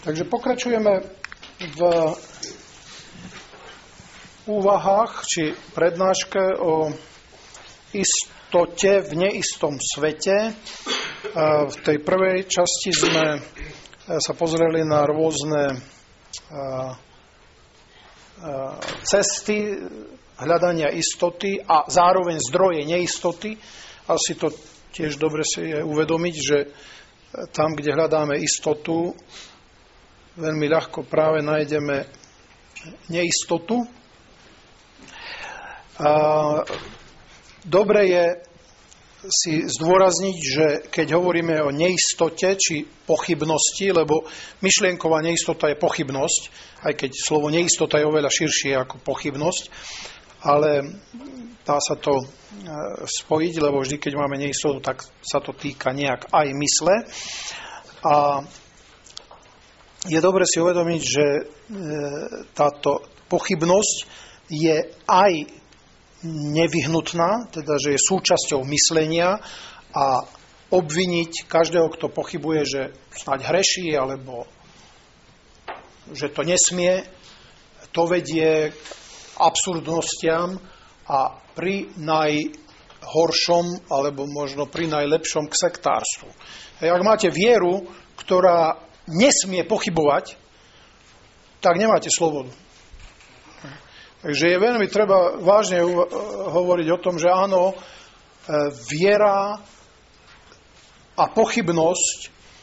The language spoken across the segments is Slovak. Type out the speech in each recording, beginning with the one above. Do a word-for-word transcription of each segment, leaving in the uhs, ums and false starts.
Takže pokračujeme v úvahách či prednáške o istote v neistom svete. V tej prvej časti sme sa pozreli na rôzne cesty hľadania istoty a zároveň zdroje neistoty. Asi to tiež dobre si je uvedomiť, že tam, kde hľadáme istotu, veľmi ľahko práve nájdeme neistotu. A dobre je si zdôrazniť, že keď hovoríme o neistote či pochybnosti, lebo myšlienková neistota je pochybnosť, aj keď slovo neistota je oveľa širšie ako pochybnosť, ale dá sa to spojiť, lebo vždy, keď máme neistotu, tak sa to týka nejak aj mysle. A je dobre si uvedomiť, že táto pochybnosť je aj nevyhnutná, teda že je súčasťou myslenia a obviniť každého, kto pochybuje, že snáď hreší, alebo že to nesmie, to vedie k absurdnostiam a pri najhoršom, alebo možno pri najlepšom k sektárstvu. Ak máte vieru, ktorá nesmie pochybovať, tak nemáte slobodu. Takže je veľmi treba vážne hovoriť o tom, že áno, viera a pochybnosť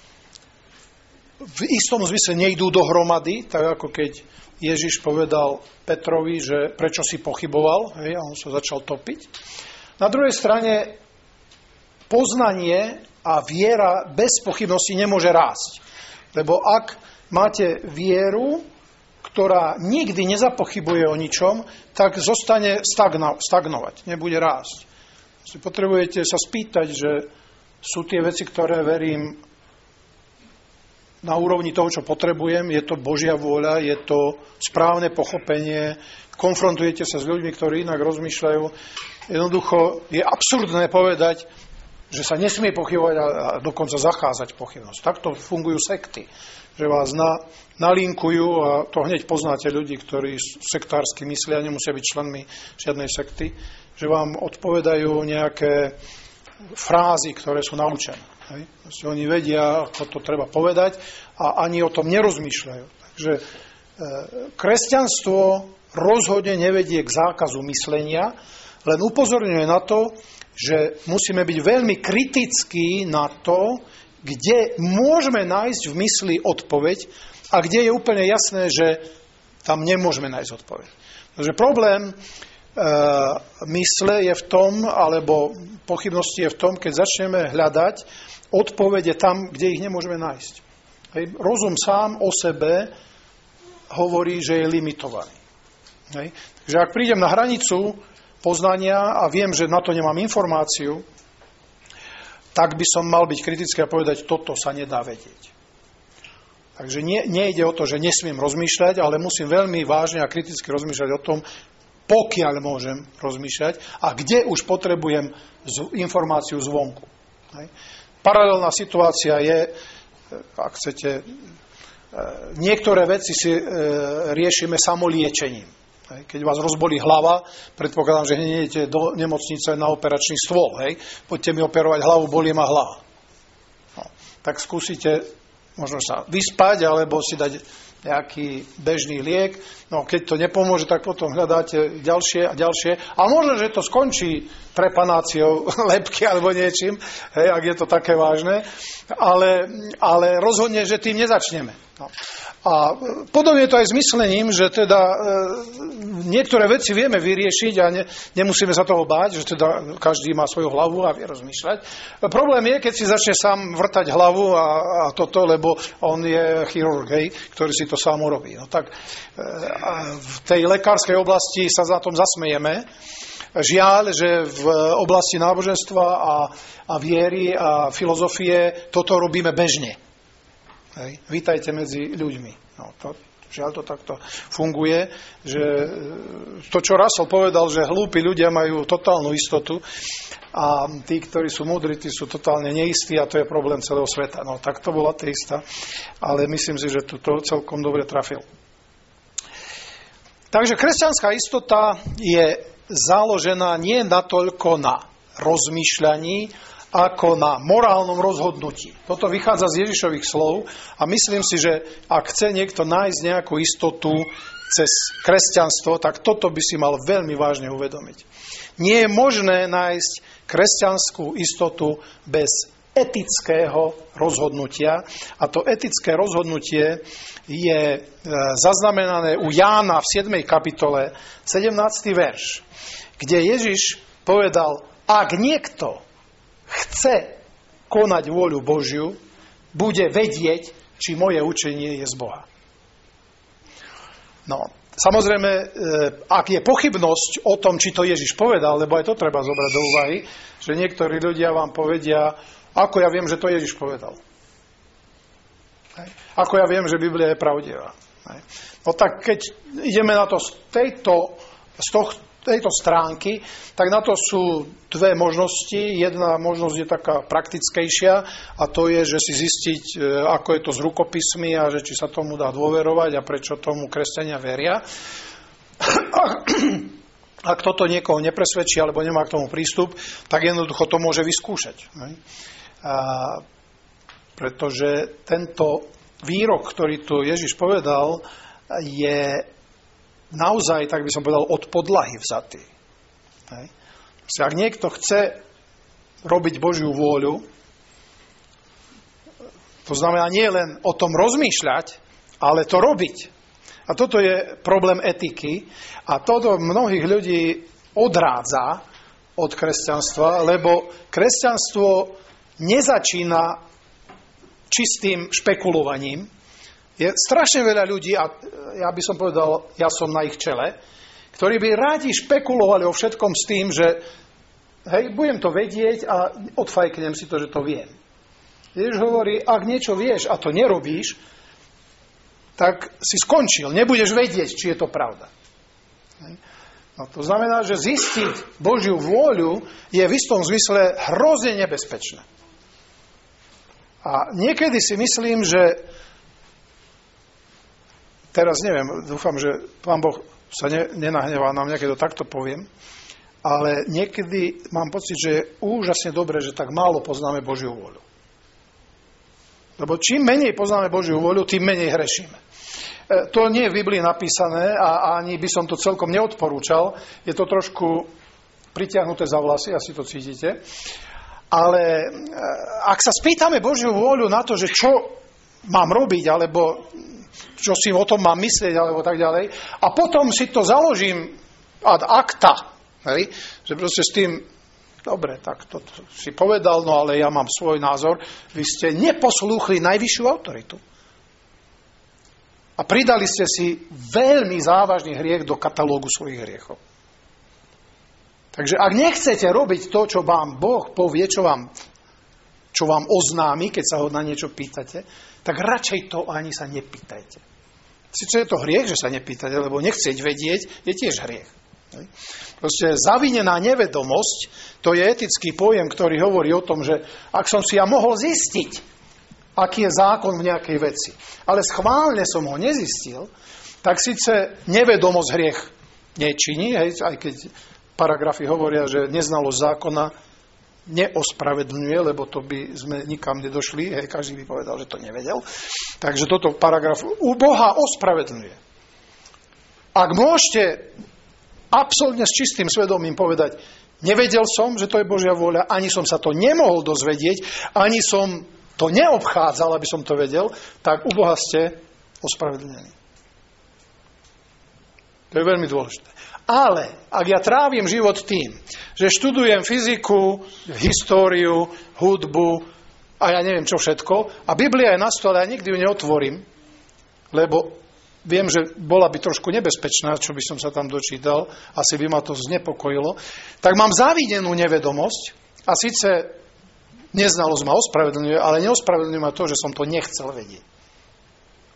v istom zmysle nejdú dohromady, tak ako keď Ježiš povedal Petrovi, že prečo si pochyboval, hej, a on sa začal topiť. Na druhej strane poznanie a viera bez pochybnosti nemôže rásť. Lebo ak máte vieru, ktorá nikdy nezapochybuje o ničom, tak zostane stagno- stagnovať, nebude rásť. Si potrebujete sa spýtať, že sú tie veci, ktoré verím na úrovni toho, čo potrebujem, je to Božia vôľa, je to správne pochopenie, konfrontujete sa s ľuďmi, ktorí inak rozmýšľajú. Jednoducho je absurdné povedať, že sa nesmie pochybovať a dokonca zacházať pochybnosť. Takto fungujú sekty, že vás na, nalinkujú a to hneď poznáte ľudí, ktorí sektársky myslia, nemusia byť členmi žiadnej sekty, že vám odpovedajú nejaké frázy, ktoré sú naučené. Hej? Oni vedia, ako to treba povedať a ani o tom nerozmýšľajú. Takže e, kresťanstvo rozhodne nevedie k zákazu myslenia, len upozorňuje na to, že musíme byť veľmi kritickí na to, kde môžeme nájsť v mysli odpoveď a kde je úplne jasné, že tam nemôžeme nájsť odpoveď. Takže problém e, mysle je v tom, alebo pochybnosti je v tom, keď začneme hľadať odpovede tam, kde ich nemôžeme nájsť. Hej. Rozum sám o sebe hovorí, že je limitovaný. Hej. Takže ak prídem na hranicu poznania a viem, že na to nemám informáciu, tak by som mal byť kritický a povedať, toto sa nedá vedieť. Takže nie, nejde o to, že nesmiem rozmýšľať, ale musím veľmi vážne a kriticky rozmýšľať o tom, pokiaľ môžem rozmýšľať a kde už potrebujem informáciu zvonku. Hej. Paralelná situácia je, ak chcete, niektoré veci si riešime samoliečením. Keď vás rozbolí hlava, predpokladám, že nejdete do nemocnice na operačný stôl. Hej? Poďte mi operovať hlavu, bolí ma hlava. No, tak skúsite možno sa vyspať, alebo si dať nejaký bežný liek. No, keď to nepomôže, tak potom hľadáte ďalšie a ďalšie. A možno, že to skončí trepanáciou lebky alebo niečím, hej, ak je to také vážne. Ale, ale rozhodne, že tým nezačneme. No. A podobne to aj s myslením, že teda e, niektoré veci vieme vyriešiť a ne, nemusíme sa toho báť, že teda každý má svoju hlavu a vie rozmýšľať. Problém je, keď si začne sám vrtať hlavu a, a toto, lebo on je chirurg, hej, ktorý si to sám urobí. No tak e, v tej lekárskej oblasti sa za tom zasmejeme. Žiaľ, že v oblasti náboženstva a, a viery a filozofie toto robíme bežne. Hej. Vítajte medzi ľuďmi. No, to Žiaľ to takto funguje, že to, čo Russell povedal, že hlúpi ľudia majú totálnu istotu a tí, ktorí sú múdri, tí sú totálne neistí a to je problém celého sveta. No tak to bol ateista, ale myslím si, že to, to celkom dobre trafil. Takže kresťanská istota je založená nie natoľko na rozmýšľaní, ako na morálnom rozhodnutí. Toto vychádza z Ježišových slov a myslím si, že ak chce niekto nájsť nejakú istotu cez kresťanstvo, tak toto by si mal veľmi vážne uvedomiť. Nie je možné nájsť kresťanskú istotu bez etického rozhodnutia a to etické rozhodnutie je zaznamenané u Jána v siedmej kapitole, sedemnásty verš, kde Ježiš povedal, ak niekto chce konať vôľu Božiu, bude vedieť, či moje učenie je z Boha. No, samozrejme, ak je pochybnosť o tom, či to Ježiš povedal, lebo aj to treba zobrať do úvahy, že niektorí ľudia vám povedia, ako ja viem, že to Ježiš povedal. Hej. Ako ja viem, že Biblia je pravdivá. Hej. No tak keď ideme na to z tejto, z tohto, tejto stránky, tak na to sú dve možnosti. Jedna možnosť je taká praktickejšia a to je, že si zistiť, ako je to s rukopismi a že či sa tomu dá dôverovať a prečo tomu kresťania veria. Ak toto niekoho nepresvedčí alebo nemá k tomu prístup, tak jednoducho to môže vyskúšať. A pretože tento výrok, ktorý tu Ježiš povedal, je naozaj, tak by som povedal, od podlahy vzatý. Hej. Ak niekto chce robiť Božiu vôľu, to znamená nie len o tom rozmýšľať, ale to robiť. A toto je problém etiky a toto mnohých ľudí odrádza od kresťanstva, lebo kresťanstvo nezačína čistým špekulovaním. Je strašne veľa ľudí, a ja by som povedal, ja som na ich čele, ktorí by rádi špekulovali o všetkom s tým, že hej, budem to vedieť a odfajknem si to, že to viem. Ježiš hovorí, ak niečo vieš a to nerobíš, tak si skončil, nebudeš vedieť, či je to pravda. Hej. No, to znamená, že zistiť Božiu vôľu je v istom zmysle hrozne nebezpečné. A niekedy si myslím, že teraz neviem, dúfam, že Pán Boh sa ne, nenahnevá na mňa, keď to takto poviem, ale niekedy mám pocit, že je úžasne dobré, že tak málo poznáme Božiu vôľu. Lebo čím menej poznáme Božiu vôľu, tým menej hrešíme. To nie je v Biblii napísané a ani by som to celkom neodporúčal. Je to trošku pritiahnuté za vlasy, asi to cítite. Ale ak sa spýtame Božiu vôľu na to, že čo mám robiť, alebo čo si o tom mám myslieť, alebo tak ďalej, a potom si to založím ad acta, hej? Že proste s tým, dobre, tak to si povedal, no ale ja mám svoj názor, vy ste neposlúchli najvyššiu autoritu. A pridali ste si veľmi závažný hriech do katalógu svojich hriechov. Takže ak nechcete robiť to, čo vám Boh povie, čo vám, čo vám oznámi, keď sa ho na niečo pýtate, tak radšej to ani sa nepýtajte. Sice je to hriech, že sa nepýtate, lebo nechceť vedieť je tiež hriech. Proste zavinená nevedomosť, to je etický pojem, ktorý hovorí o tom, že ak som si ja mohol zistiť, aký je zákon v nejakej veci, ale schválne som ho nezistil, tak síce nevedomosť hriech nečiní, hej, aj keď paragrafy hovoria, že neznalosť zákona neospravedlňuje, lebo to by sme nikam nedošli, hej, každý by povedal, že to nevedel. Takže toto paragraf u Boha ospravedlňuje. Ak môžete absolútne s čistým svedomím povedať, nevedel som, že to je Božia vôľa, ani som sa to nemohol dozvedieť, ani som to neobchádzal, aby som to vedel, tak u Boha ste ospravedlnení. To je veľmi dôležité. Ale ak ja trávim život tým, že študujem fyziku, históriu, hudbu a ja neviem čo všetko, a Biblia je na stole a nikdy ju neotvorím, lebo viem, že bola by trošku nebezpečná, čo by som sa tam dočítal, asi by ma to znepokojilo, tak mám závidenú nevedomosť a síce neznalosť ma ospravedlňuje, ale neospravedlňuje ma to, že som to nechcel vedieť.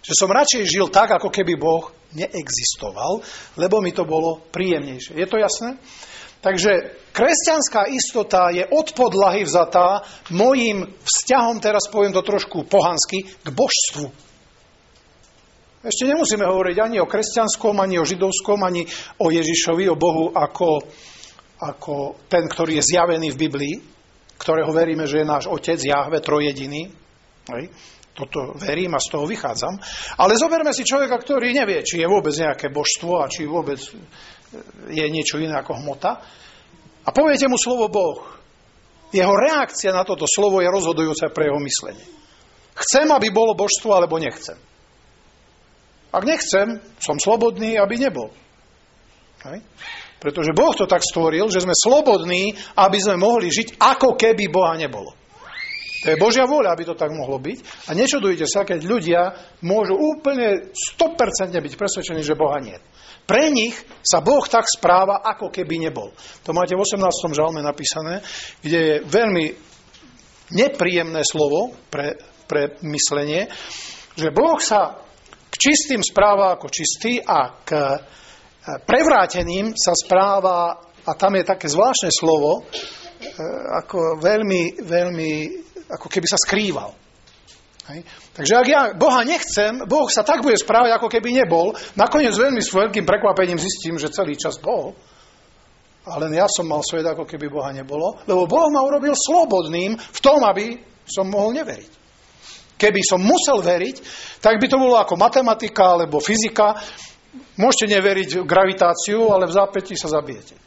Že som radšej žil tak, ako keby Boh neexistoval, lebo mi to bolo príjemnejšie. Je to jasné? Takže kresťanská istota je od podlahy vzatá mojím vzťahom, teraz poviem to trošku pohansky, k božstvu. Ešte nemusíme hovoriť ani o kresťanskom, ani o židovskom, ani o Ježišovi, o Bohu ako, ako ten, ktorý je zjavený v Biblii, ktorého veríme, že je náš Otec, Jahve, trojjediný. Hej. Toto verím a z toho vychádzam. Ale zoberme si človeka, ktorý nevie, či je vôbec nejaké božstvo a či vôbec je niečo iné ako hmota. A poviete mu slovo Boh. Jeho reakcia na toto slovo je rozhodujúca pre jeho myslenie. Chcem, aby bolo božstvo, alebo nechcem. Ak nechcem, som slobodný, aby nebol. Hej. Pretože Boh to tak stvoril, že sme slobodní, aby sme mohli žiť, ako keby Boha nebolo. To je Božia vôľa, aby to tak mohlo byť. A nečudujte sa, keď ľudia môžu úplne sto percent byť presvedčení, že Boha nie. Pre nich sa Boh tak správa, ako keby nebol. To máte v osemnástom žalme napísané, kde je veľmi nepríjemné slovo pre, pre myslenie, že Boh sa k čistým správa ako čistý a k prevráteným sa správa, a tam je také zvláštne slovo, ako veľmi, veľmi ako keby sa skrýval. Hej. Takže ak ja Boha nechcem, Boh sa tak bude správať, ako keby nebol. Nakoniec veľmi s veľkým prekvapením zistím, že celý čas bol. Ale ja som mal svet, ako keby Boha nebolo. Lebo Boh ma urobil slobodným v tom, aby som mohol neveriť. Keby som musel veriť, tak by to bolo ako matematika alebo fyzika. Môžete neveriť v gravitáciu, ale v zápätí sa zabijete.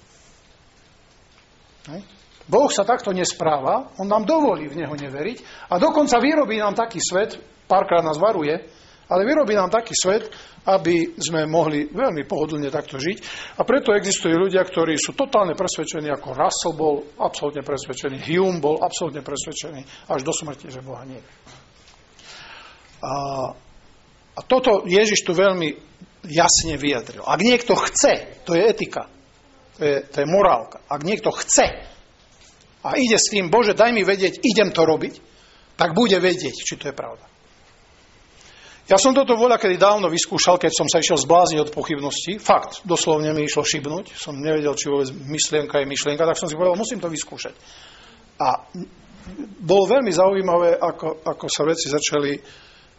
Hej. Boh sa takto nespráva, on nám dovolí v neho neveriť a dokonca vyrobí nám taký svet, párkrát nás varuje, ale vyrobí nám taký svet, aby sme mohli veľmi pohodlne takto žiť. A preto existujú ľudia, ktorí sú totálne presvedčení, ako Russell bol absolútne presvedčený, Hume bol absolútne presvedčený, až do smrti, že Boha nie je. A, a toto Ježiš tu veľmi jasne vyjadril. Ak niekto chce, to je etika, to je, to je morálka, ak niekto chce a ide s tým, Bože, daj mi vedieť, idem to robiť, tak bude vedieť, či to je pravda. Ja som toto voľa kedy dávno vyskúšal, keď som sa išiel zblázniť od pochybností. Fakt, doslovne mi išlo šibnúť. Som nevedel, či vôbec myšlienka je myšlienka, tak som si povedal, musím to vyskúšať. A bolo veľmi zaujímavé, ako, ako sa veci začali e,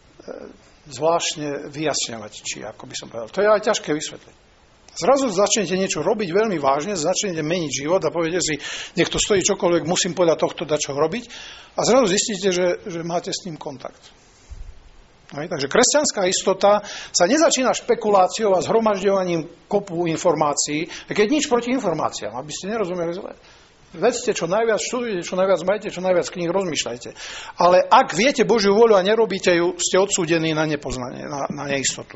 zvláštne vyjasňovať, či ako by som povedal. To je aj ťažké vysvetliť. Zrazu začnete niečo robiť veľmi vážne, začnete meniť život a poviete si, nech to stojí čokoľvek, musím podľa tohto dať čo robiť. A zrazu zistíte, že, že máte s ním kontakt. Hej, takže kresťanská istota sa nezačína špekuláciou a zhromažďovaním kopu informácií, keď nič proti informáciám, aby ste nerozumeli zle. Vedzte čo najviac, študujte čo najviac, majte čo najviac kníh, rozmýšľajte. Ale ak viete Božiu voľu a nerobíte ju, ste odsúdení na nepoznanie, na, na neistotu.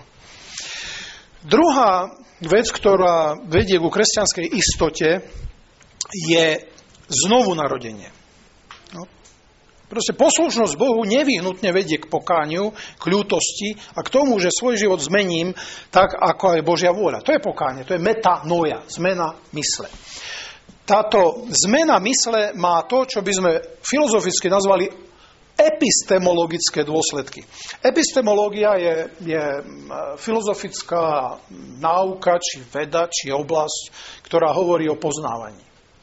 Druhá vec, ktorá vedie ku kresťanskej istote, je znovu narodenie. No. Proste poslušnosť Bohu nevyhnutne vedie k pokániu, k ľútosti a k tomu, že svoj život zmením tak, ako je Božia vôľa. To je pokánie, to je metanoia, zmena mysle. Táto zmena mysle má to, čo by sme filozoficky nazvali epistemologické dôsledky. Epistemológia je, je filozofická náuka, či veda, či oblasť, ktorá hovorí o poznávaní.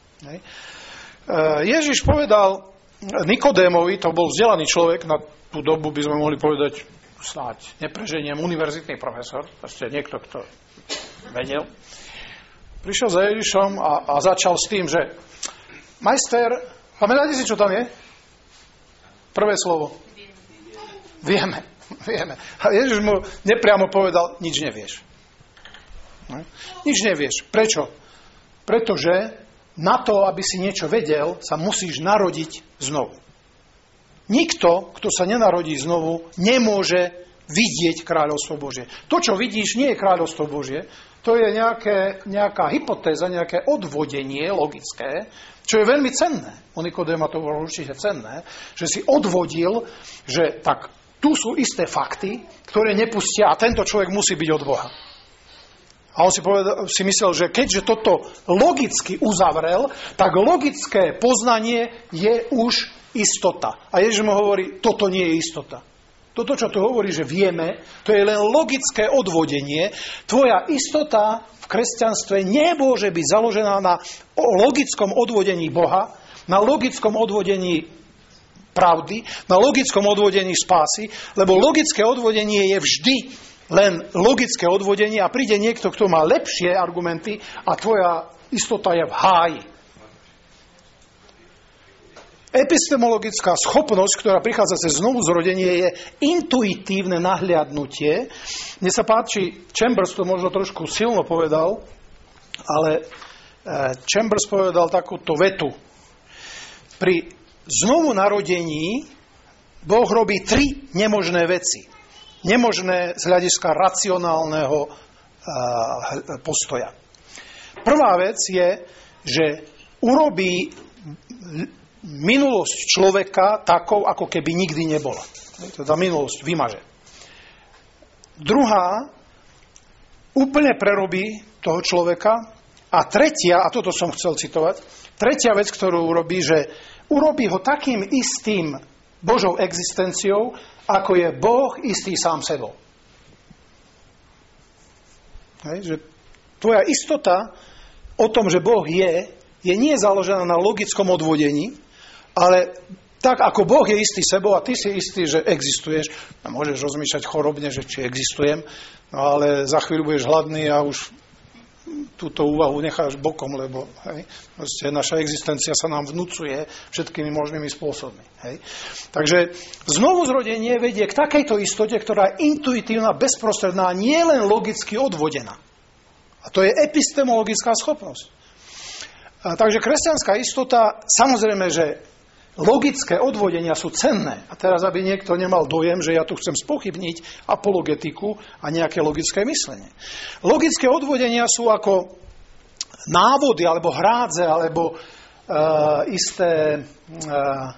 Ježiš povedal Nikodémovi, to bol vzdelaný človek, na tú dobu by sme mohli povedať snáď nepreženiem univerzitný profesor, ešte niekto, kto vedel. Prišiel za Ježišom a, a začal s tým, že majster, pamätáte si, čo tam je? Prvé slovo. Vieme. Vieme. A Ježiš mu nepriamo povedal, nič nevieš. Ne? Nič nevieš. Prečo? Pretože na to, aby si niečo vedel, sa musíš narodiť znovu. Nikto, kto sa nenarodí znovu, nemôže vidieť kráľovstvo Božie. To, čo vidíš, nie je kráľovstvo Božie. To je nejaké, nejaká hypotéza, nejaké odvodenie logické, čo je veľmi cenné. U Nikodéma to bolo určite cenné, že si odvodil, že tak tu sú isté fakty, ktoré nepustia a tento človek musí byť od Boha. A on si, povedal, si myslel, že keďže toto logicky uzavrel, tak logické poznanie je už istota. A Ježiš mu hovorí, toto nie je istota. Toto, čo tu hovorí, že vieme, to je len logické odvodenie. Tvoja istota v kresťanstve nemôže byť založená na logickom odvodení Boha, na logickom odvodení pravdy, na logickom odvodení spásy, lebo logické odvodenie je vždy len logické odvodenie a príde niekto, kto má lepšie argumenty a tvoja istota je v háji. Epistemologická schopnosť, ktorá prichádza cez znovuzrodenie, je intuitívne nahliadnutie. Mne sa páči, Chambers to možno trošku silno povedal, ale Chambers povedal takúto vetu. Pri znovu narodení Boh robí tri nemožné veci. Nemožné z hľadiska racionálneho postoja. Prvá vec je, že urobí minulosť človeka takou, ako keby nikdy nebola. Teda minulosť vymaže. Druhá, úplne prerobí toho človeka. A tretia, a toto som chcel citovať, tretia vec, ktorú urobí, že urobí ho takým istým Božou existenciou, ako je Boh istý sám sebou. Hej, že tvoja istota o tom, že Boh je, je nie založená na logickom odvodení, ale tak, ako Boh je istý sebou a ty si istý, že existuješ, a môžeš rozmýšľať chorobne, že či existujem, no ale za chvíľu budeš hladný a už túto úvahu necháš bokom, lebo hej, naša existencia sa nám vnúcuje všetkými možnými spôsobmi. Hej. Takže znovuzrodenie vedie k takejto istote, ktorá je intuitívna, bezprostredná, nie len logicky odvodená. A to je epistemologická schopnosť. A takže kresťanská istota, samozrejme, že logické odvodenia sú cenné. A teraz, aby niekto nemal dojem, že ja tu chcem spochybniť apologetiku a nejaké logické myslenie. Logické odvodenia sú ako návody, alebo hrádze, alebo uh, isté uh,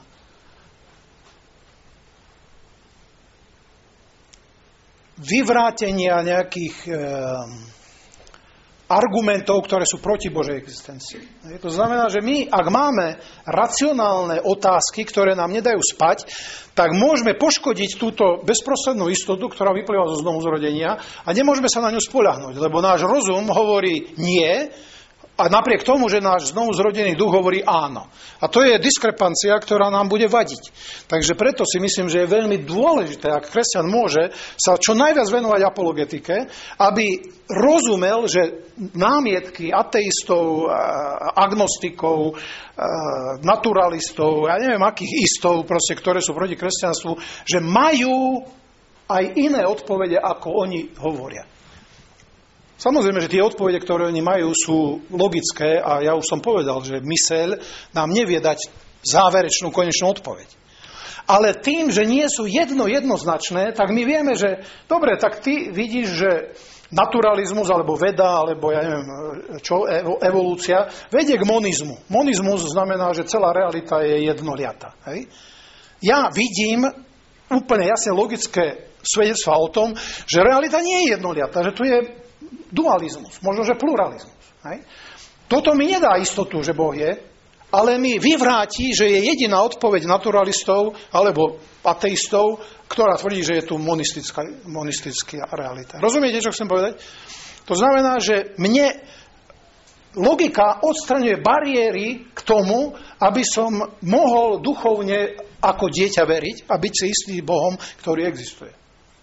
vyvrátenia nejakých uh, argumentov, ktoré sú proti Božej existencii. To znamená, že my, ak máme racionálne otázky, ktoré nám nedajú spať, tak môžeme poškodiť túto bezprostrednú istotu, ktorá vyplýva zo znovuzrodenia a nemôžeme sa na ňu spoľahnúť, lebo náš rozum hovorí nie a napriek tomu, že náš znovuzrodený duch hovorí áno. A to je diskrepancia, ktorá nám bude vadiť. Takže preto si myslím, že je veľmi dôležité, ak kresťan môže sa čo najviac venovať apologetike, aby rozumel, že námietky ateistov, agnostikov, naturalistov, ja neviem akých istov, proste, ktoré sú proti kresťanstvu, že majú aj iné odpovede, ako oni hovoria. Samozrejme, že tie odpovede, ktoré oni majú, sú logické a ja už som povedal, že myseľ nám nevie dať záverečnú, konečnú odpoveď. Ale tým, že nie sú jedno jednoznačné, tak my vieme, že dobre, tak ty vidíš, že naturalizmus, alebo veda, alebo ja neviem, čo, evolúcia, vedie k monizmu. Monizmus znamená, že celá realita je jednoliata. Hej? Ja vidím úplne jasne logické svedectvá o tom, že realita nie je jednoliata, že tu je dualizmus, možno, že pluralizmus. Hej? Toto mi nedá istotu, že Boh je, ale mi vyvráti, že je jediná odpoveď naturalistov alebo ateistov, ktorá tvrdí, že je tu monistická, monistická realita. Rozumiete, čo chcem povedať? To znamená, že mne logika odstraňuje bariéry k tomu, aby som mohol duchovne ako dieťa veriť a byť si istý Bohom, ktorý existuje.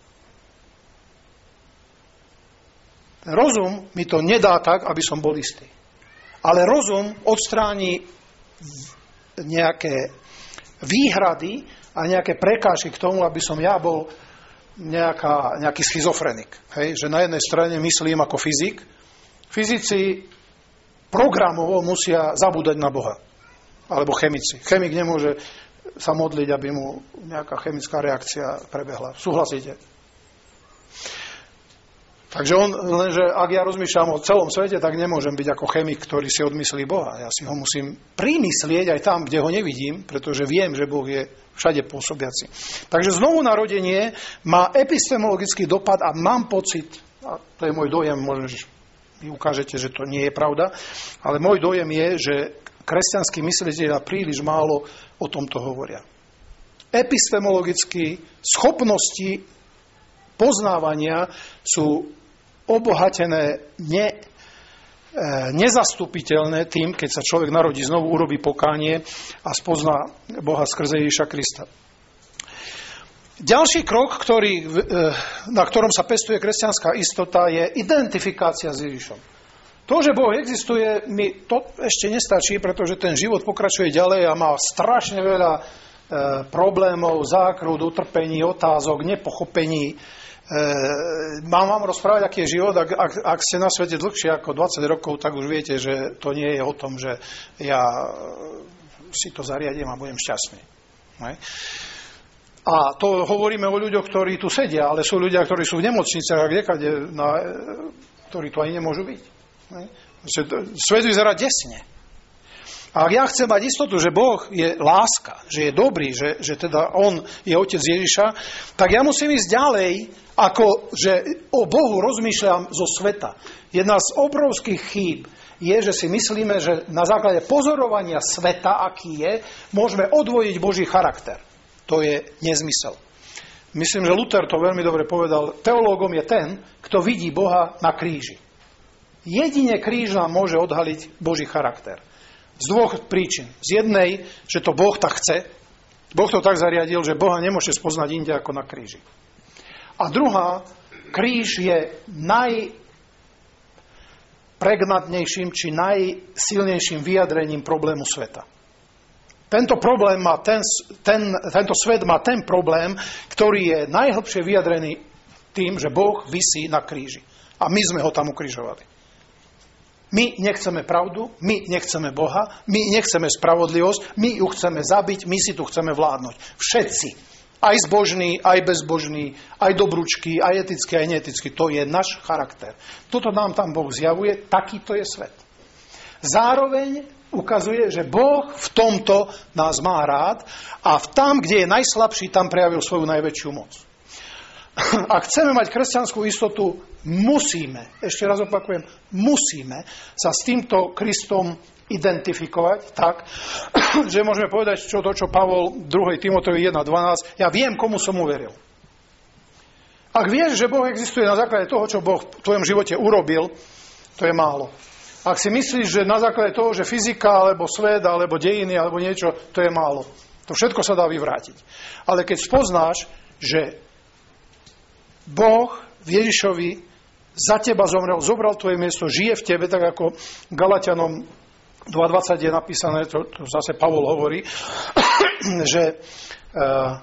Rozum mi to nedá tak, aby som bol istý. Ale rozum odstráni nejaké výhrady a nejaké prekážky k tomu, aby som ja bol nejaká, nejaký schizofrenik. Hej? Že na jednej strane myslím ako fyzik. Fyzici programovo musia zabúdať na Boha. Alebo chemici. Chemik nemôže sa modliť, aby mu nejaká chemická reakcia prebehla. Súhlasíte? Takže on, lenže ak ja rozmýšľam o celom svete, tak nemôžem byť ako chemik, ktorý si odmyslí Boha. Ja si ho musím primyslieť aj tam, kde ho nevidím, pretože viem, že Boh je všade pôsobiaci. Takže znovu narodenie má epistemologický dopad a mám pocit, a to je môj dojem, možno, že vy ukážete, že to nie je pravda, ale môj dojem je, že kresťanskí myslitelia príliš málo o tomto hovoria. epistemologicky schopnosti poznávania sú obohatené ne, e, nezastupiteľné tým, keď sa človek narodí znovu, urobí pokánie a spozná Boha skrze Ježiša Krista. Ďalší krok, ktorý, na ktorom sa pestuje kresťanská istota, je identifikácia s Ježišom. To, že Boh existuje, mi to ešte nestačí, pretože ten život pokračuje ďalej a má strašne veľa e, problémov, zákrut, utrpení, otázok, nepochopení. E, mám vám rozprávať, aký je život? Ak, ak, ak ste na svete dlhšie ako dvadsať rokov, tak už viete, že to nie je o tom, že ja si to zariadím a budem šťastný. Ne? A to hovoríme o ľuďoch, ktorí tu sedia, ale sú ľudia, ktorí sú v nemocniciach a kdekade, na, ktorí tu ani nemôžu byť. Ne? Svet vyzerá desne. A ak ja chcem mať istotu, že Boh je láska, že je dobrý, že, že teda On je Otec Ježiša, tak ja musím ísť ďalej, ako že o Bohu rozmýšľam zo sveta. Jedna z obrovských chýb je, že si myslíme, že na základe pozorovania sveta, aký je, môžeme odvojiť Boží charakter. To je nezmysel. Myslím, že Luther to veľmi dobre povedal. Teológom je ten, kto vidí Boha na kríži. Jedine kríž nám môže odhaliť Boží charakter. Z dvoch príčin. Z jednej, že to Boh tak chce. Boh to tak zariadil, že Boha nemôže spoznať inde ako na kríži. A druhá, kríž je najpregnantnejším či najsilnejším vyjadrením problému sveta. Tento, problém má ten, ten, tento svet má ten problém, ktorý je najhlbšie vyjadrený tým, že Boh visí na kríži. A my sme ho tam ukrižovali. My nechceme pravdu, my nechceme Boha, my nechceme spravodlivosť, my ju chceme zabiť, my si tu chceme vládnuť. Všetci. Aj zbožní, aj bezbožní, aj dobrúčky, aj etický, aj neetický. To je náš charakter. Toto nám tam Boh zjavuje, takýto je svet. Zároveň ukazuje, že Boh v tomto nás má rád a v tam, kde je najslabší, tam prejavil svoju najväčšiu moc. Ak chceme mať kresťanskú istotu, musíme, ešte raz opakujem, musíme sa s týmto Kristom identifikovať tak, že môžeme povedať čo to, čo Pavol druhej Timotejovi jeden dvanásť, ja viem, komu som uveril. Ak vieš, že Boh existuje na základe toho, čo Boh v tvojom živote urobil, to je málo. Ak si myslíš, že na základe toho, že fyzika, alebo svet, alebo dejiny, alebo niečo, to je málo. To všetko sa dá vyvrátiť. Ale keď spoznáš, že Boh v Ježišovi za teba zomrel, zobral tvoje miesto, žije v tebe, tak ako Galatianom dva dvadsať je napísané, to, to zase Pavol hovorí, že uh,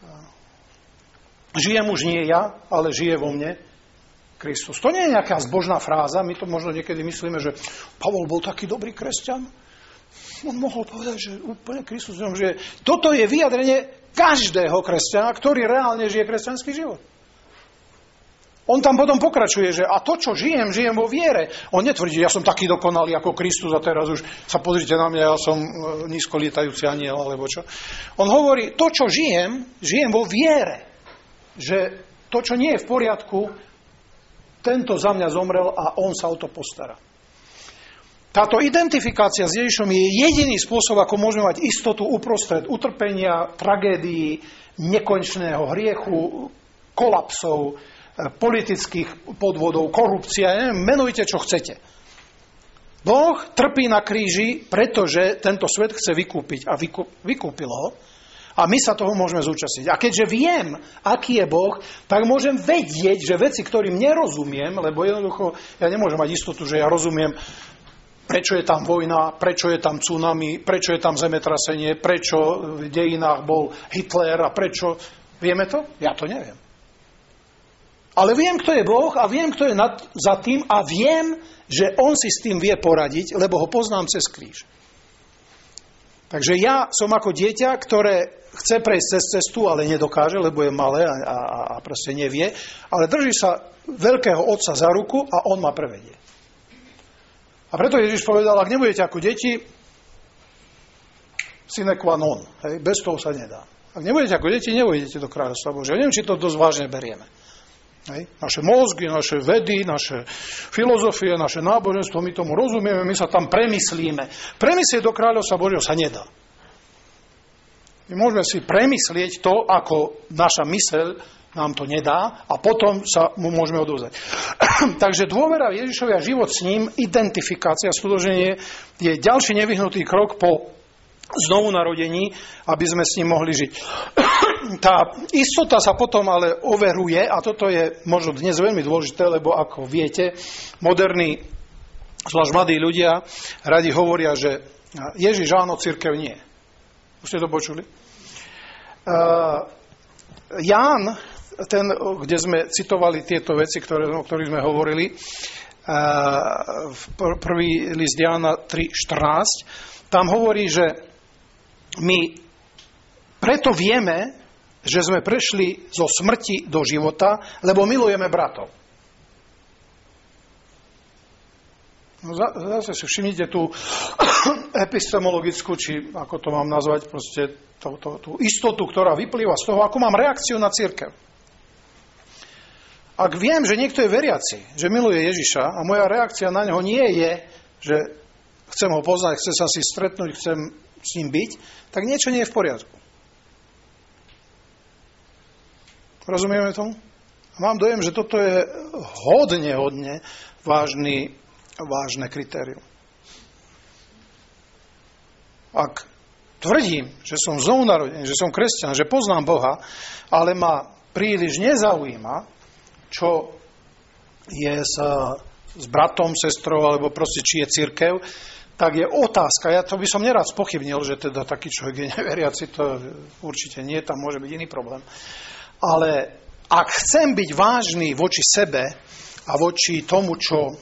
žijem už nie ja, ale žije vo mne Kristus. To nie je nejaká zbožná fráza, my to možno niekedy myslíme, že Pavol bol taký dobrý kresťan. On mohol povedať, že úplne Kristus v ňom žije. Toto je vyjadrenie každého kresťana, ktorý reálne žije kresťanský život. On tam potom pokračuje, že a to, čo žijem, žijem vo viere. On netvrdí, ja som taký dokonalý ako Kristus a teraz už sa pozrite na mňa, ja som nízko lietajúci aniel, alebo čo. On hovorí, to, čo žijem, žijem vo viere. Že to, čo nie je v poriadku, tento za mňa zomrel a on sa o to postará. Táto identifikácia s Ježišom je jediný spôsob, ako môžeme mať istotu uprostred utrpenia, tragédií, nekonečného hriechu, kolapsov, politických podvodov, korupcia, neviem, menujte, čo chcete. Boh trpí na kríži, pretože tento svet chce vykúpiť a vykúpil ho. A my sa toho môžeme zúčastniť. A keďže viem, aký je Boh, tak môžem vedieť, že veci, ktorým nerozumiem, lebo jednoducho ja nemôžem mať istotu, že ja rozumiem, prečo je tam vojna, prečo je tam tsunami, prečo je tam zemetrasenie, prečo v dejinách bol Hitler a prečo... Vieme to? Ja to neviem. Ale viem, kto je Boh a viem, kto je nad, za tým a viem, že on si s tým vie poradiť, lebo ho poznám cez kríž. Takže ja som ako dieťa, ktoré chce prejsť cez cestu, ale nedokáže, lebo je malé a, a, a proste nevie, ale drží sa veľkého otca za ruku a on ma prevedie. A preto Ježiš povedal, ak nebudete ako deti, sine qua non, hej, bez toho sa nedá. Ak nebudete ako deti, nevojdete do kráľovstva Božieho. Neviem, či to dosť vážne berieme. Hej. Naše mozgy, naše vedy, naše filozofie, naše náboženstvo, my tomu rozumieme, my sa tam premyslíme. Premyslieť do kráľovstva Božieho sa nedá. My môžeme si premyslieť to, ako naša myseľ nám to nedá a potom sa mu môžeme odovzdať. Takže dôvera v Ježišovi a život s ním, identifikácia, stotožnenie je ďalší nevyhnutý krok po znovu narodení, aby sme s ním mohli žiť. Tá istota sa potom ale overuje a toto je možno dnes veľmi dôležité, lebo ako viete, moderní, zvlášť mladí ľudia radi hovoria, že Ježiš áno, cirkev nie. Už ste to počuli? Uh, Ján, ten, kde sme citovali tieto veci, ktoré, o ktorých sme hovorili, uh, prvý list Jána tri štrnásť, tam hovorí, že my preto vieme, že sme prešli zo smrti do života, lebo milujeme bratov. No, zase si všimnite tú epistemologickú, či ako to mám nazvať, proste to, to, tú istotu, ktorá vyplýva z toho, ako mám reakciu na cirkev. Ak viem, že niekto je veriaci, že miluje Ježiša a moja reakcia na neho nie je, že chcem ho poznať, chcem sa si stretnúť, chcem s ním byť, tak niečo nie je v poriadku. Rozumieme tomu? A mám dojem, že toto je hodne, hodne vážny, vážne kritérium. Ak tvrdím, že som znovu narodený, že som kresťan, že poznám Boha, ale ma príliš nezaujíma, čo je s, s bratom, sestrou, alebo proste či je cirkev, tak je otázka. Ja to by som nerád spochybnil, že teda taký človek je neveriaci, to určite nie, tam môže byť iný problém. Ale ak chcem byť vážny voči sebe a voči tomu, čo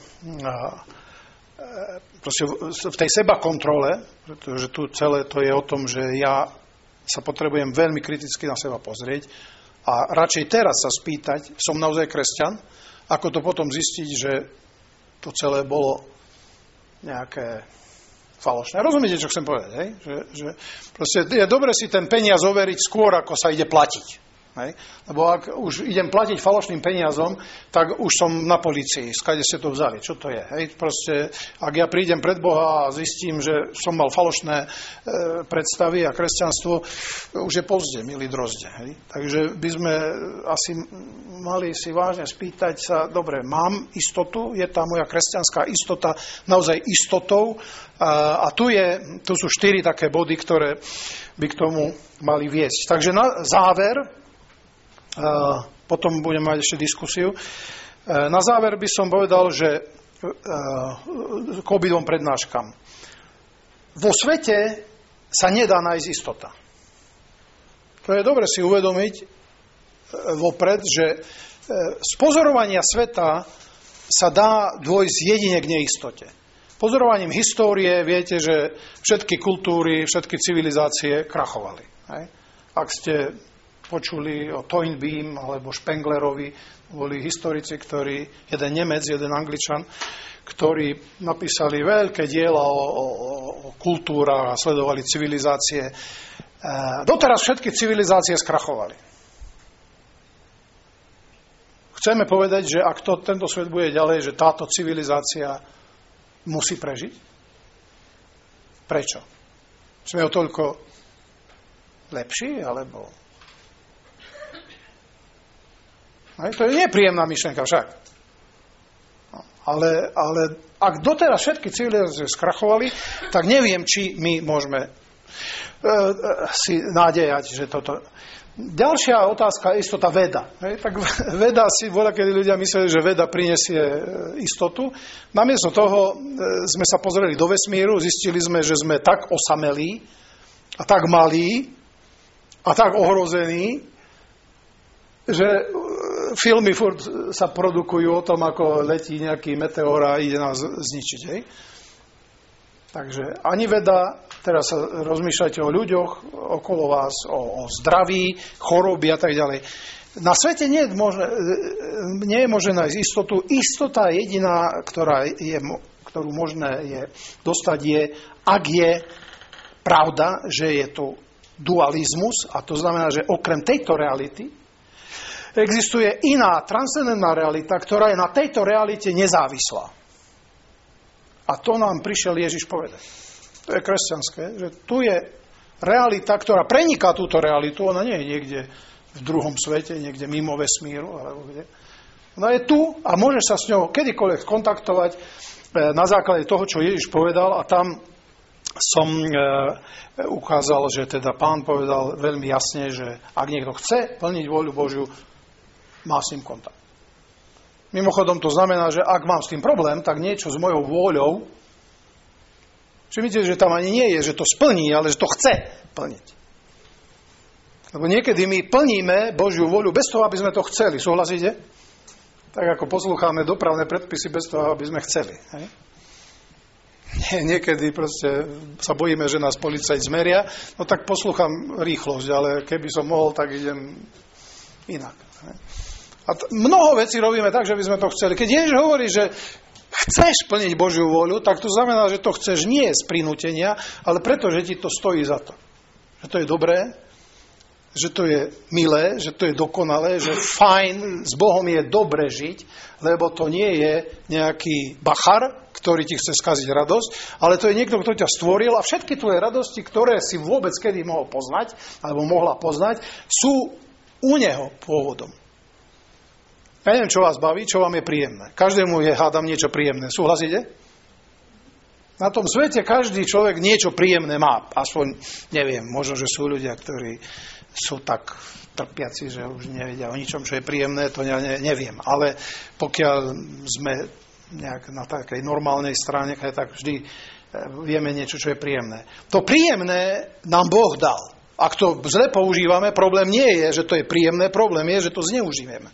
proste v tej seba kontrole, pretože tu celé to je o tom, že ja sa potrebujem veľmi kriticky na seba pozrieť a radšej teraz sa spýtať, som naozaj kresťan, ako to potom zistiť, že to celé bolo nejaké falošné. Rozumiete, čo chcem povedať? Hej? Že, že proste je dobre si ten peniaz overiť skôr, ako sa ide platiť. Hej? Lebo ak už idem platiť falošným peniazom, tak už som na polícii. Skade ste to vzali? Čo to je? Hej? Proste, ak ja prídem pred Boha a zistím, že som mal falošné e, predstavy a kresťanstvo, už je pozde, milí drozde. Hej? Takže by sme asi mali si vážne spýtať sa, dobre, mám istotu? Je tá moja kresťanská istota naozaj istotou? A, a tu, je, tu sú štyri také body, ktoré by k tomu mali viesť. Takže na záver, Uh, potom budem mať ešte diskusiu. Uh, na záver by som povedal, že uh, k obidvom prednáškam. Vo svete sa nedá nájsť istota. To je dobre si uvedomiť uh, vopred, že uh, z pozorovania sveta sa dá dôjsť jedine k neistote. Pozorovaním histórie viete, že všetky kultúry, všetky civilizácie krachovali. Hej? Ak ste počuli o Toynbee alebo Spenglerovi, boli historici, ktorí, jeden Nemec, jeden Angličan, ktorí napísali veľké diela o, o, o kultúrach a sledovali civilizácie. E, doteraz všetky civilizácie skrachovali. Chceme povedať, že ak to, tento svet bude ďalej, že táto civilizácia musí prežiť? Prečo? Sme o toľko lepší, alebo... Aj, to je nepríjemná myšlienka však. Ale, ale ak doteraz všetky civilizácie skrachovali, tak neviem, či my môžeme e, e, si nádejať, že toto... Ďalšia otázka je istota veda. Hej, tak veda si, voľa, kedy ľudia mysleli, že veda prinesie istotu. Namiesto toho e, sme sa pozreli do vesmíru, zistili sme, že sme tak osamelí a tak malí a tak ohrození, že filmy furt sa produkujú o tom, ako letí nejaký meteor a ide nás zničiť. Hej? Takže ani veda, teraz sa rozmýšľajte o ľuďoch okolo vás, o, o zdraví, choroby a tak ďalej. Na svete nie je možné, nie je možné nájsť istotu. Istota jediná, ktorá je, ktorú možné je dostať, je, ak je pravda, že je tu dualizmus, a to znamená, že okrem tejto reality existuje iná transcendentná realita, ktorá je na tejto realite nezávislá. A to nám prišiel Ježiš povedať. To je kresťanské, že tu je realita, ktorá preniká túto realitu, ona nie je niekde v druhom svete, niekde mimo vesmíru, alebo kde. Ona je tu a môžeš sa s ňou kedykoľvek kontaktovať na základe toho, čo Ježiš povedal, a tam som e, ukázal, že teda Pán povedal veľmi jasne, že ak niekto chce plniť voľu Božiu, má s ním kontakt. Mimochodom to znamená, že ak mám s tým problém, tak niečo s mojou vôľou, všimnite, že tam ani nie je, že to splní, ale že to chce plniť. Lebo niekedy my plníme Božiu voľu bez toho, aby sme to chceli. Súhlasíte? Tak ako poslúchame dopravné predpisy bez toho, aby sme chceli. Hej? Nie, niekedy proste sa bojíme, že nás policajt zmeria, no tak poslúcham rýchlosť, ale keby som mohol, tak idem inak. Hej? A t- mnoho vecí robíme tak, že by sme to chceli. Keď Ježiš hovorí, že chceš plniť Božiu voľu, tak to znamená, že to chceš nie z prinútenia, ale preto, že ti to stojí za to. Že to je dobré, že to je milé, že to je dokonalé, že fajn, s Bohom je dobre žiť, lebo to nie je nejaký bachar, ktorý ti chce skaziť radosť, ale to je niekto, kto ťa stvoril a všetky tvoje radosti, ktoré si vôbec kedy mohol poznať, alebo mohla poznať, sú u neho pôvodom. Ja neviem, čo vás baví, čo vám je príjemné. Každému je, hádam, niečo príjemné. Súhlasíte? Na tom svete každý človek niečo príjemné má. Aspoň, neviem, možno, že sú ľudia, ktorí sú tak trpiaci, že už nevedia o ničom, čo je príjemné, to ne, neviem. Ale pokiaľ sme nejak na takej normálnej strane, tak vždy vieme niečo, čo je príjemné. To príjemné nám Boh dal. Ak to zle používame, problém nie je, že to je príjemné, problém je, že to zneužívame.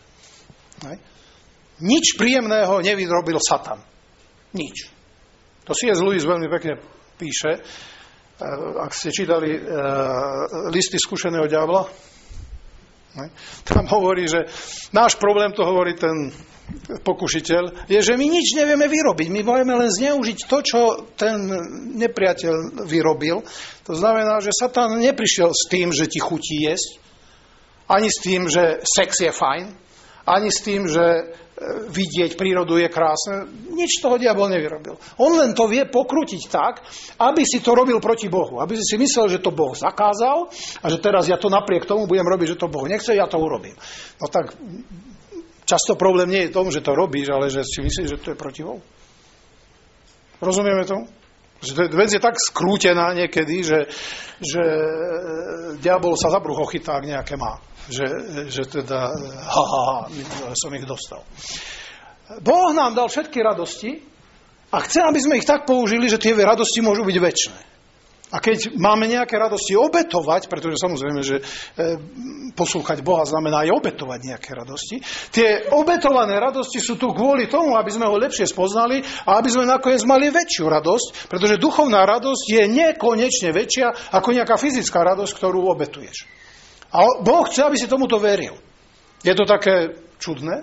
Nič príjemného nevyrobil Satan. Nič. To C S. Lewis veľmi pekne píše, ak ste čítali listy skúšeného diabla, tam hovorí, že náš problém, to hovorí ten pokušiteľ, je, že my nič nevieme vyrobiť. My budeme len zneužiť to, čo ten nepriateľ vyrobil. To znamená, že Satan neprišiel s tým, že ti chutí jesť, ani s tým, že sex je fajn, ani s tým, že vidieť prírodu je krásne. Nič toho diabol nevyrobil. On len to vie pokrútiť tak, aby si to robil proti Bohu. Aby si si myslel, že to Boh zakázal a že teraz ja to napriek tomu budem robiť, že to Boh nechce, ja to urobím. No tak často problém nie je v tom, že to robíš, ale že si myslíš, že to je proti Bohu. Rozumieme tomu? Že vec je tak skrútená niekedy, že, že diabol sa za brucho chytá, ak nejaké má. Že, že teda, ha, ha, ha, som ich dostal. Boh nám dal všetky radosti a chce, aby sme ich tak použili, že tie radosti môžu byť večné. A keď máme nejaké radosti obetovať, pretože samozrejme, že e, poslúchať Boha znamená aj obetovať nejaké radosti, tie obetované radosti sú tu kvôli tomu, aby sme ho lepšie spoznali a aby sme nakoniec mali väčšiu radosť, pretože duchovná radosť je nekonečne väčšia ako nejaká fyzická radosť, ktorú obetuješ. A Boh chce, aby si tomuto veril. Je to také čudné?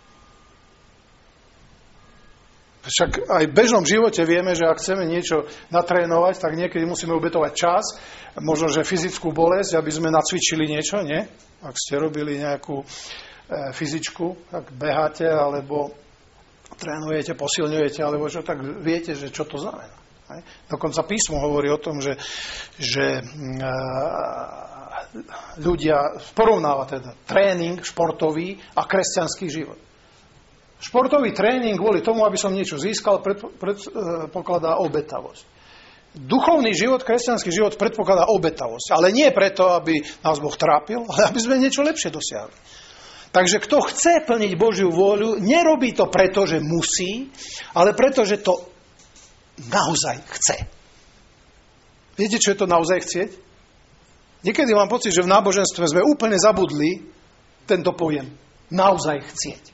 Však aj v bežnom živote vieme, že ak chceme niečo natrénovať, tak niekedy musíme obetovať čas, možno, že fyzickú bolesť, aby sme nacvičili niečo, nie? Ak ste robili nejakú e, fyzičku, tak beháte, alebo trénujete, posilňujete, alebo čo, tak viete, že čo to znamená. Hej? Dokonca písmo hovorí o tom, že, že e, ľudia porovnáva teda tréning športový a kresťanský život. Športový tréning kvôli tomu, aby som niečo získal, predpokladá obetavosť. Duchovný život, kresťanský život predpokladá obetavosť. Ale nie preto, aby nás Boh trápil, ale aby sme niečo lepšie dosiahli. Takže kto chce plniť Božiu vôľu, nerobí to preto, že musí, ale preto, že to naozaj chce. Viete, čo je to naozaj chcieť? Niekedy mám pocit, že v náboženstve sme úplne zabudli tento pojem. Naozaj chcieť.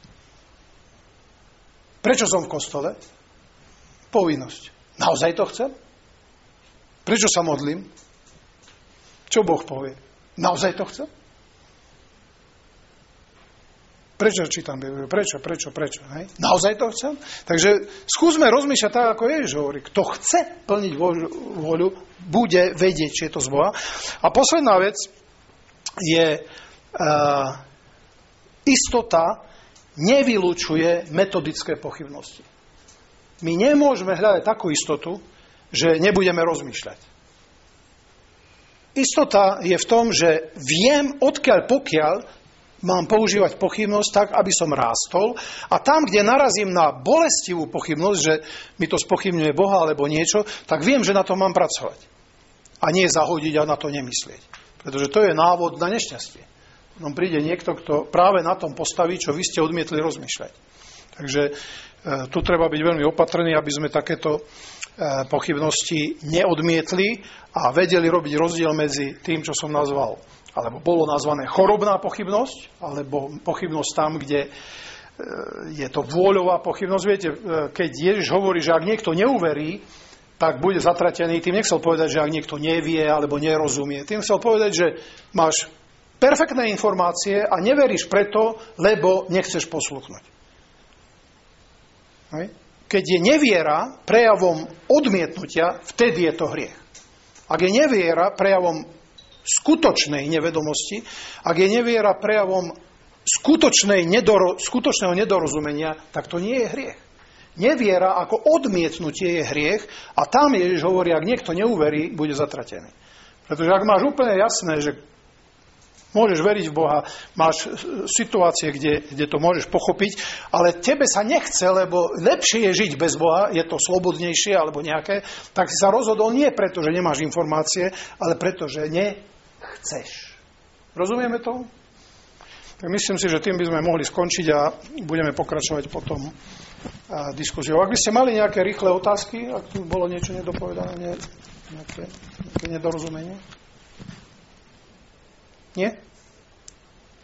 Prečo som v kostole? Povinnosť. Naozaj to chcem? Prečo sa modlím? Čo Boh povie? Naozaj to chcem? Prečo čítam Bibliu? Prečo, prečo, prečo? Hej? Naozaj to chcem? Takže skúsme rozmýšľať tak, ako Ježiš hovorí. Kto chce plniť voľu, bude vedieť, či je to z Boha. A posledná vec je uh, istota nevylučuje metodické pochybnosti. My nemôžeme hľadať takú istotu, že nebudeme rozmýšľať. Istota je v tom, že viem, odkiaľ pokiaľ mám používať pochybnosť tak, aby som rástol. A tam, kde narazím na bolestivú pochybnosť, že mi to spochybňuje Boha alebo niečo, tak viem, že na to mám pracovať. A nie zahodiť a na to nemyslieť. Pretože to je návod na nešťastie. Potom príde niekto, kto práve na tom postaví, čo vy ste odmietli rozmýšľať. Takže e, tu treba byť veľmi opatrný, aby sme takéto pochybnosti neodmietli a vedeli robiť rozdiel medzi tým, čo som nazval, alebo bolo nazvané chorobná pochybnosť, alebo pochybnosť tam, kde je to vôľová pochybnosť. Viete, keď Ježiš hovorí, že ak niekto neuverí, tak bude zatratený. Tým nechcel povedať, že ak niekto nevie alebo nerozumie. Tým chcel povedať, že máš perfektné informácie a neveríš preto, lebo nechceš posluchnúť. Hej? Keď je neviera prejavom odmietnutia, vtedy je to hriech. Ak je neviera prejavom skutočnej nevedomosti, ak je neviera prejavom skutočnej nedoro, skutočného nedorozumenia, tak to nie je hriech. Neviera ako odmietnutie je hriech a tam Ježiš hovorí, ak niekto neuverí, bude zatratený. Pretože ak máš úplne jasné, že môžeš veriť v Boha, máš situácie, kde, kde to môžeš pochopiť, ale tebe sa nechce, lebo lepšie je žiť bez Boha, je to slobodnejšie alebo nejaké, tak si sa rozhodol nie preto, že nemáš informácie, ale preto, že nechceš. Rozumieme to? Tak myslím si, že tým by sme mohli skončiť a budeme pokračovať potom diskusiou. Ak by ste mali nejaké rýchle otázky, ak tu bolo niečo nedopovedané, nejaké, nejaké nedorozumenie? Nie?